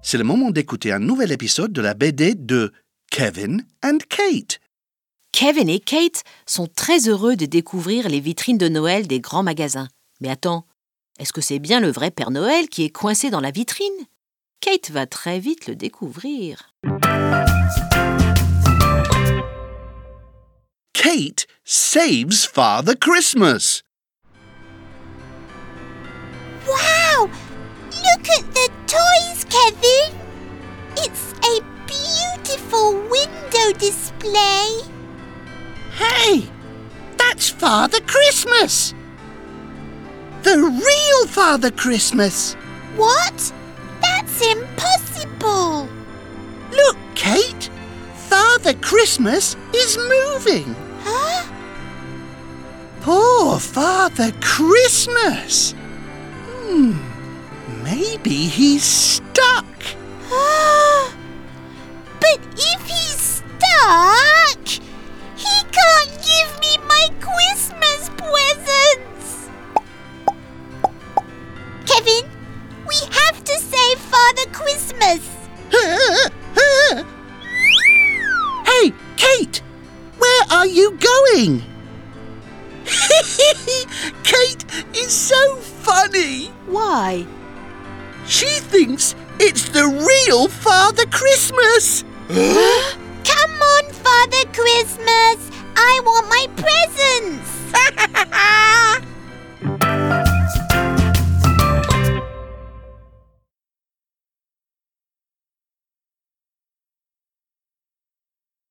c'est le moment d'écouter un nouvel épisode de la BD de Kevin and Kate. Kevin et Kate sont très heureux de découvrir les vitrines de Noël des grands magasins. Mais attends, est-ce que c'est bien le vrai Père Noël qui est coincé dans la vitrine? Kate va très vite le découvrir. Kate saves Father Christmas. Wow! Look at the toys, Kevin! It's a beautiful window display. Hey! That's Father Christmas! The real Father Christmas! What? That's impossible! Look, Kate! Father Christmas is moving! Huh? Poor Father Christmas! Maybe he's stuck. But if he's stuck, he can't give me my Christmas presents! Kevin, we have to save Father Christmas! Hey, Kate! Where are you going? Kate is so funny! Why? She thinks it's the real Father Christmas! Come on, Father Christmas! I want my presents!